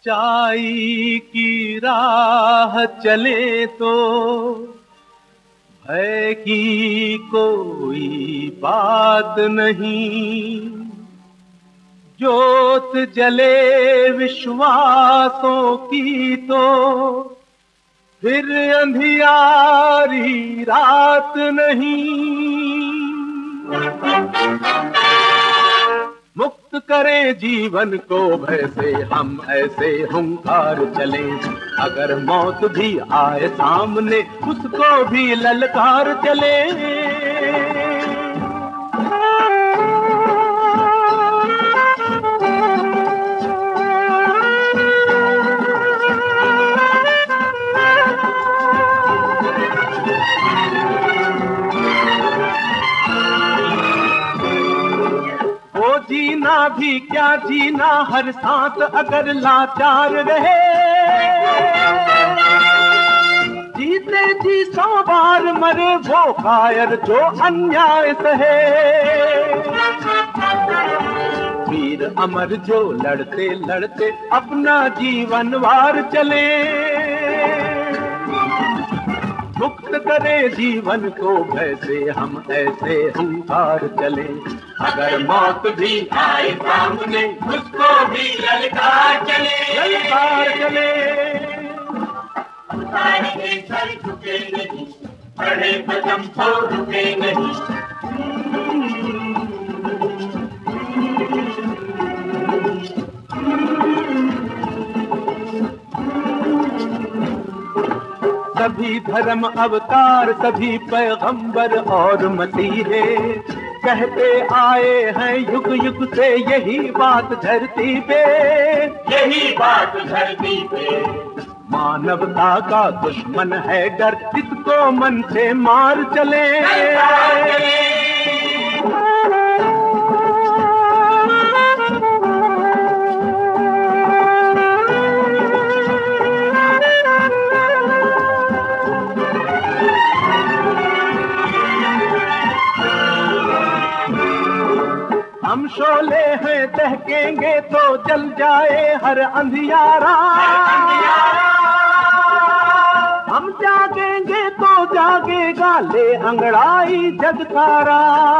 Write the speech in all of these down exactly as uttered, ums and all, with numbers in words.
सच्चाई की राह चले तो भय की कोई बात नहीं। ज्योत जले विश्वासों की तो फिर अंधियारी रात नहीं। मुक्त करें जीवन को भय से हम ऐसे हुंकार चलें। अगर मौत भी आए सामने उसको भी ललकार चलें। जीना भी क्या जीना हर सांस अगर लाचार रहे। जीते जी सौ बार मरे वो कायर जो अन्याय सहे। वीर अमर जो लड़ते लड़ते अपना जीवन वार चले। मुक्त करे जीवन को भय से हम ऐसे हुंकार चले। अगर मौत भी आए सामने उसको भी ललकार चले ललकार चले। उतारे सर झुके नहीं, बड़े कदम तो रुके नहीं। सभी धर्म अवतार सभी पैगंबर और मसीहे कहते आए हैं युग युग से यही बात धरती पे यही बात धरती पे। मानवता का दुश्मन है डर इसको मन से मार चले। हम शोले हैं दहकेंगे तो जल जाए हर अंधियारा। हम जागेंगे तो जागेगा ले अंगड़ाई जग सारा।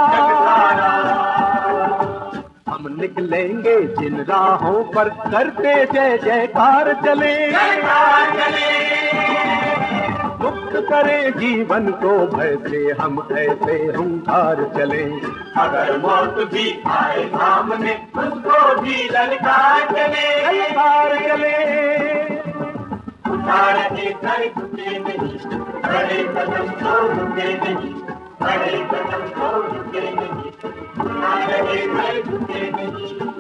हम निकलेंगे जिन राहों पर करते जय जयकार चले। मुक्त करें जीवन को भय से हम ऐसे हुंकार चले। अगर मौत भी आए सामने उसको भी ललकार चले ललकार चले। उतारे सर झुके नहीं, बड़े कदम तो रुके नहीं, बड़े कदम तो रुके नहीं। उतारे सर झुके नहीं।